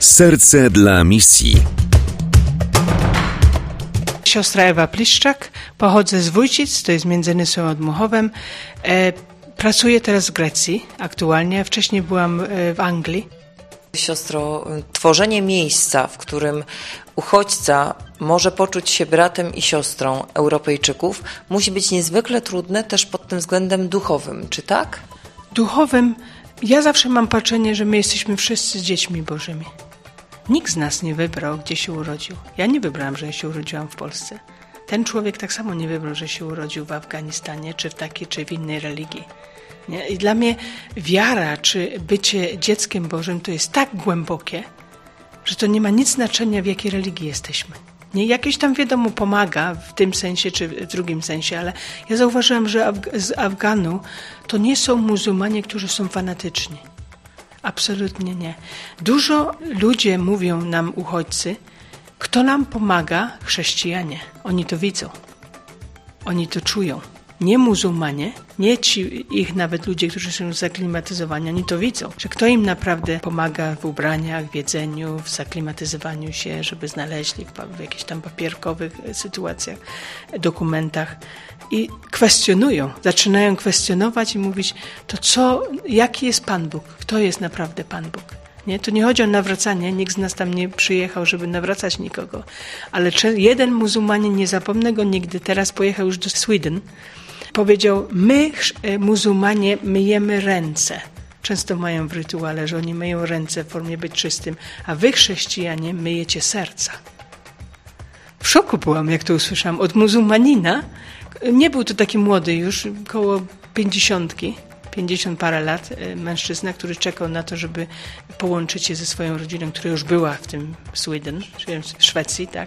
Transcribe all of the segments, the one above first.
Serce dla misji. Siostra Ewa Pliszczak, pochodzę z Wójcic, to jest między Nysą a Dmuchowem. Pracuję teraz w Grecji aktualnie, wcześniej byłam w Anglii. Siostro, tworzenie miejsca, w którym uchodźca może poczuć się bratem i siostrą Europejczyków, musi być niezwykle trudne też pod tym względem duchowym, czy tak? Duchowym, ja zawsze mam patrzenie, że my jesteśmy wszyscy dziećmi Bożymi. Nikt z nas nie wybrał, gdzie się urodził. Ja nie wybrałam, że ja się urodziłam w Polsce. Ten człowiek tak samo nie wybrał, że się urodził w Afganistanie, czy w takiej, czy w innej religii. Nie? I dla mnie wiara, czy bycie dzieckiem Bożym to jest tak głębokie, że to nie ma nic znaczenia, w jakiej religii jesteśmy. Nie, jakieś tam wiadomo pomaga w tym sensie, czy w drugim sensie, ale ja zauważyłam, że z Afganu to nie są muzułmanie, którzy są fanatyczni. Absolutnie nie. Dużo ludzie mówią nam, uchodźcy, kto nam pomaga? Chrześcijanie. Oni to widzą. Oni to czują. Nie muzułmanie, nie ci ich nawet ludzie, którzy są zaklimatyzowani, oni to widzą, że kto im naprawdę pomaga w ubraniach, w jedzeniu, w zaklimatyzowaniu się, żeby znaleźli w jakichś tam papierkowych sytuacjach, dokumentach i kwestionują, zaczynają kwestionować i mówić, to co, jaki jest Pan Bóg, kto jest naprawdę Pan Bóg. Nie? To nie chodzi o nawracanie, nikt z nas tam nie przyjechał, żeby nawracać nikogo, ale jeden muzułmanin, nie zapomnę go nigdy, teraz pojechał już do Sweden, powiedział, my muzułmanie myjemy ręce. Często mają w rytuale, że oni myją ręce w formie być czystym, a wy chrześcijanie myjecie serca. W szoku byłam, jak to usłyszałam. Od muzułmanina, nie był to taki młody już, koło 50 parę lat, mężczyzna, który czekał na to, żeby połączyć się ze swoją rodziną, która już była w tym Sweden, w Szwecji, tak,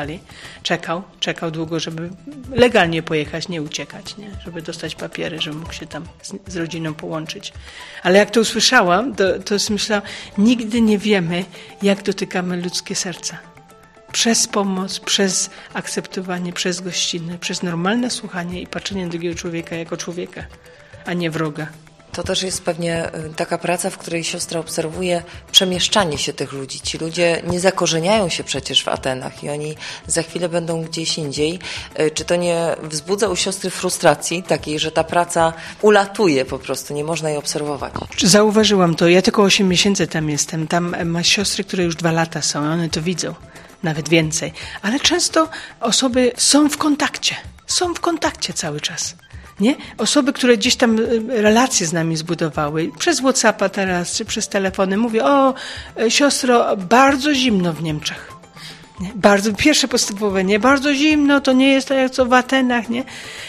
czekał długo, żeby legalnie pojechać, nie uciekać, nie? Żeby dostać papiery, żeby mógł się tam z rodziną połączyć. Ale jak to usłyszałam, to myślałam, nigdy nie wiemy, jak dotykamy ludzkie serca. Przez pomoc, przez akceptowanie, przez gościnność, przez normalne słuchanie i patrzenie drugiego człowieka jako człowieka, a nie wroga. To też jest pewnie taka praca, w której siostra obserwuje przemieszczanie się tych ludzi. Ci ludzie nie zakorzeniają się przecież w Atenach i oni za chwilę będą gdzieś indziej. Czy to nie wzbudza u siostry frustracji takiej, że ta praca ulatuje po prostu, nie można jej obserwować? Zauważyłam to. Ja tylko 8 miesięcy tam jestem. Tam ma siostry, które już 2 lata są, one to widzą. Nawet więcej. Ale często osoby są w kontakcie cały czas. Nie? Osoby, które gdzieś tam relacje z nami zbudowały, przez WhatsAppa teraz, czy przez telefony, mówię, siostro, bardzo zimno w Niemczech. Nie? Pierwsze postępowanie, bardzo zimno, to nie jest tak jak co w Atenach, nie?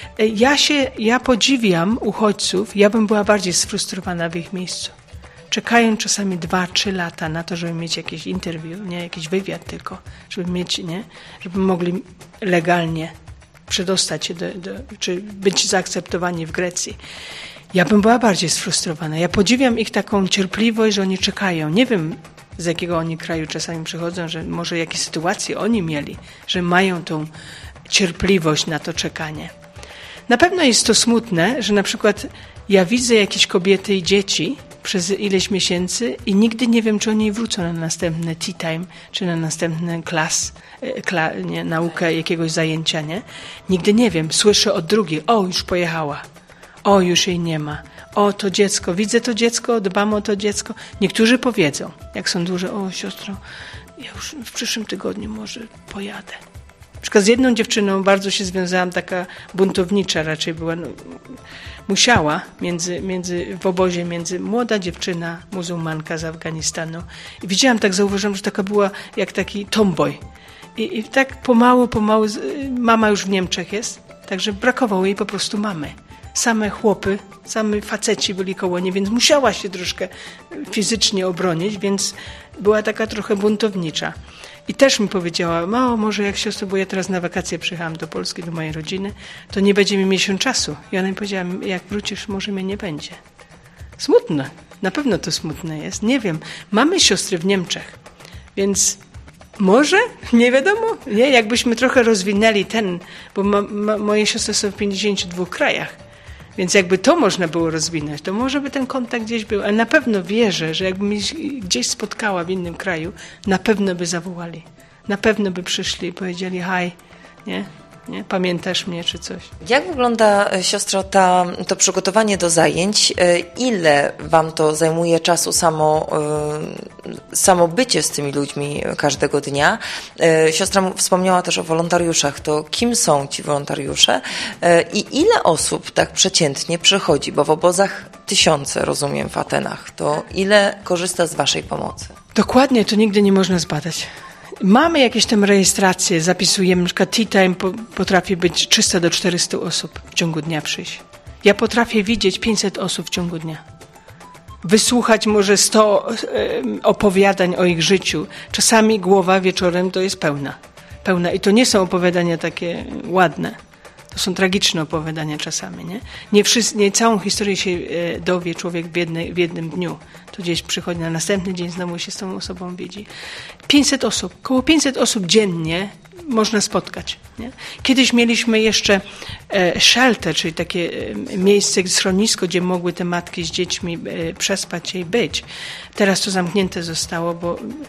Ja podziwiam uchodźców, ja bym była bardziej sfrustrowana w ich miejscu. Czekają czasami 2-3 lata na to, żeby mieć jakieś interview, nie, jakiś wywiad tylko, żeby mieć, nie, żeby mogli legalnie przedostać się czy być zaakceptowani w Grecji. Ja bym była bardziej sfrustrowana. Ja podziwiam ich taką cierpliwość, że oni czekają. Nie wiem, z jakiego oni kraju czasami przychodzą, że może jakieś sytuacje oni mieli, że mają tą cierpliwość na to czekanie. Na pewno jest to smutne, że na przykład ja widzę jakieś kobiety i dzieci przez ileś miesięcy i nigdy nie wiem, czy oni wrócą na następny tea time, czy na następny naukę jakiegoś zajęcia, nie? Nigdy nie wiem. Słyszę od drugiej, już pojechała, już jej nie ma, to dziecko, widzę to dziecko, dbam o to dziecko. Niektórzy powiedzą, jak są duże, siostro, ja już w przyszłym tygodniu może pojadę. Na przykład z jedną dziewczyną bardzo się związałam, taka buntownicza raczej była, musiała w obozie między młoda dziewczyna, muzułmanka z Afganistanu. I widziałam, zauważyłam, że taka była jak taki tomboy. I tak pomału, mama już w Niemczech jest, także brakowało jej po prostu mamy. Same chłopy, same faceci byli koło niej, więc musiała się troszkę fizycznie obronić, więc była taka trochę buntownicza. I też mi powiedziała, może jak siostro, bo ja teraz na wakacje przyjechałam do Polski, do mojej rodziny, to nie będzie mi miesiąc czasu. I ona mi powiedziała, jak wrócisz, może mnie nie będzie. Smutne, na pewno to smutne jest, nie wiem. Mamy siostry w Niemczech, więc może, nie wiadomo, nie? Jakbyśmy trochę rozwinęli bo moje siostry są w 52 krajach, Więc jakby to można było rozwinąć, to może by ten kontakt gdzieś był. Ale na pewno wierzę, że jakbym gdzieś spotkała w innym kraju, na pewno by zawołali. Na pewno by przyszli i powiedzieli hej, nie? Nie? Pamiętasz mnie czy coś. Jak wygląda, siostro, to przygotowanie do zajęć? Ile wam to zajmuje czasu samo bycie z tymi ludźmi każdego dnia? Siostra wspomniała też o wolontariuszach. To kim są ci wolontariusze? I ile osób tak przeciętnie przychodzi? Bo w obozach tysiące, rozumiem, w Atenach. To ile korzysta z waszej pomocy? Dokładnie to nigdy nie można zbadać. Mamy jakieś tam rejestracje, zapisujemy, na przykład tea time potrafi być 300 do 400 osób w ciągu dnia przyjść. Ja potrafię widzieć 500 osób w ciągu dnia. Wysłuchać może 100 opowiadań o ich życiu. Czasami głowa wieczorem to jest pełna. I to nie są opowiadania takie ładne. To są tragiczne opowiadania czasami. Nie całą historię się dowie człowiek w jednym dniu. To gdzieś przychodzi na następny dzień, znowu się z tą osobą widzi. 500 osób, około 500 osób dziennie można spotkać. Nie? Kiedyś mieliśmy jeszcze shelter, czyli takie miejsce, schronisko, gdzie mogły te matki z dziećmi przespać się i być. Teraz to zamknięte zostało, bo